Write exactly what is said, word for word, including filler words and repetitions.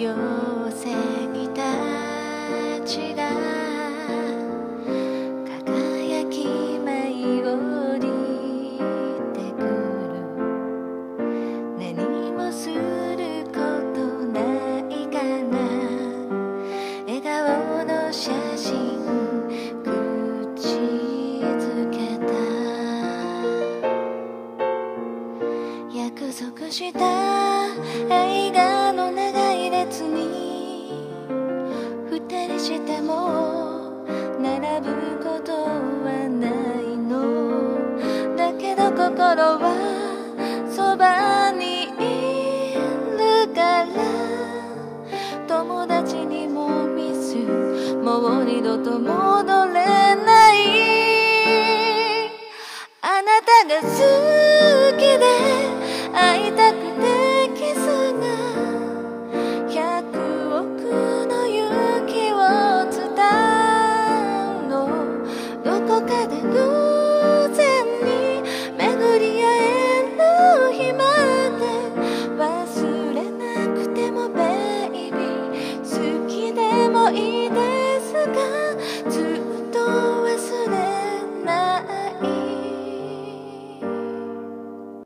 妖精たちが輝き舞い降りてくる。何もすることないかな。笑顔の写真口づけた。約束した映画の長い列に二人しても並ぶことはないの。だけど心はそばにいるから。友達にもミス、もう二度と戻れない。あなたが好き